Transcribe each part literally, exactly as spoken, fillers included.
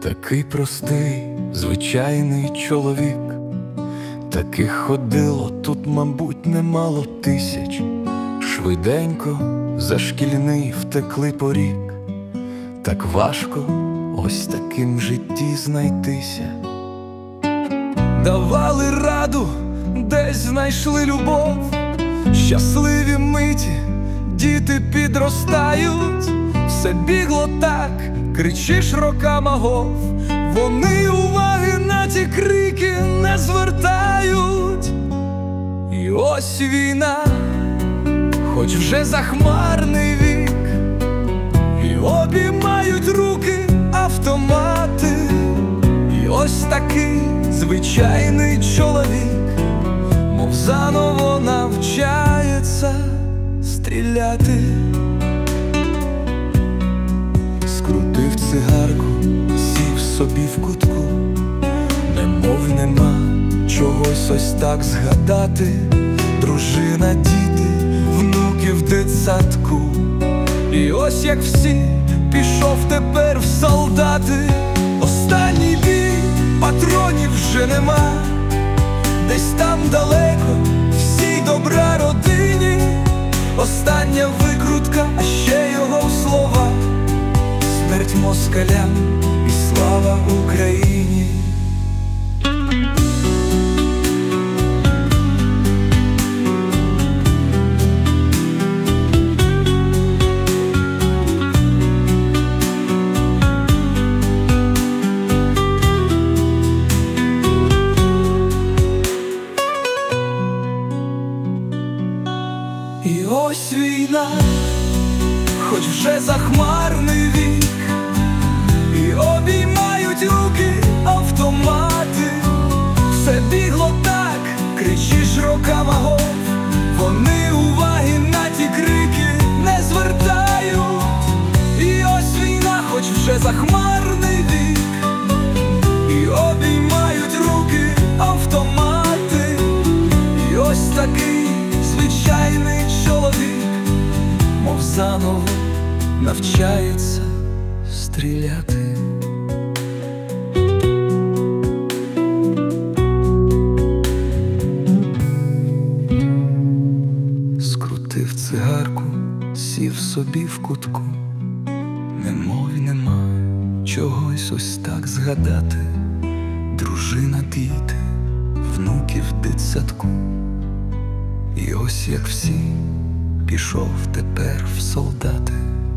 Такий простий, звичайний чоловік, таких ходило тут, мабуть, немало тисяч. Швиденько за шкільний втекли порік. Так важко ось таким в житті знайтися. Давали раду, десь знайшли любов. Щасливі миті, діти підростають. Все бігло так, кричиш роками гов. Вони уваги на ті крики не звертають. І ось війна, хоч вже захмарний вік, і обіймають руки автомати. І ось такий звичайний чоловік, мов заново навчається стріляти. Скрутив цигарку, сів собі в кутку, немов нема чогось ось так згадати. Дружина, діти, внуки в дитсадку. І ось як всі пішов тепер в солдати. Останній бій, патронів вже нема. Десь там далеко, всій добра родині. Остання викрутка, а ще його слова: смерть москалям і слава Україні. І ось війна, хоч вже захмарний вік, і обіймають руки автомати. Все бігло так, кричиш роками гов. Вони уваги на ті крики не звертають. І ось війна, хоч вже захмарний вік, і обіймають руки автомати. І ось такий звичайний чоловік, мов заново навчається стріляти. Скрутив цигарку, сів собі в кутку, немов нема чогось ось так згадати. Дружина, діти, внуки в дитсадку. І ось як всі пішов тепер в солдати.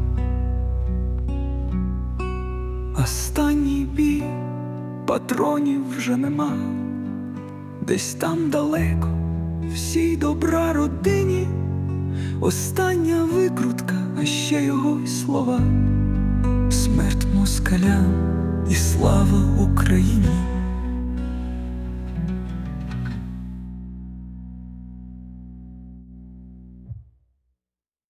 Останній бій, патронів вже нема. Десь там далеко, всій добра родині. Остання викрутка, а ще його й слова: смерть москалям і слава Україні.